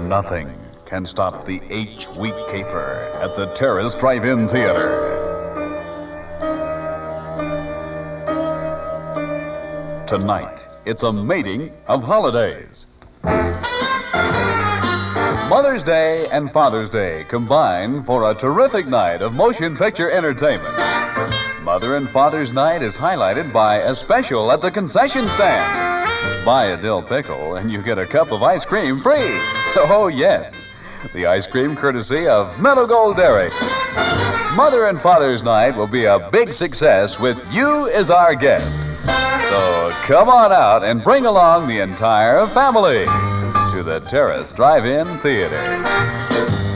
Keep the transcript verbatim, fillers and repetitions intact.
nothing can stop the H-Week Caper at the Terrace Drive-In Theater. Tonight, it's a mating of holidays. Mother's Day and Father's Day combine for a terrific night of motion picture entertainment. Mother and Father's Night is highlighted by a special at the concession stand. Buy a dill pickle and you get a cup of ice cream free. Oh, yes, the ice cream courtesy of Mellow Gold Dairy. Mother and Father's Night will be a big success with you as our guest. So come on out and bring along the entire family to the Terrace Drive-In Theater.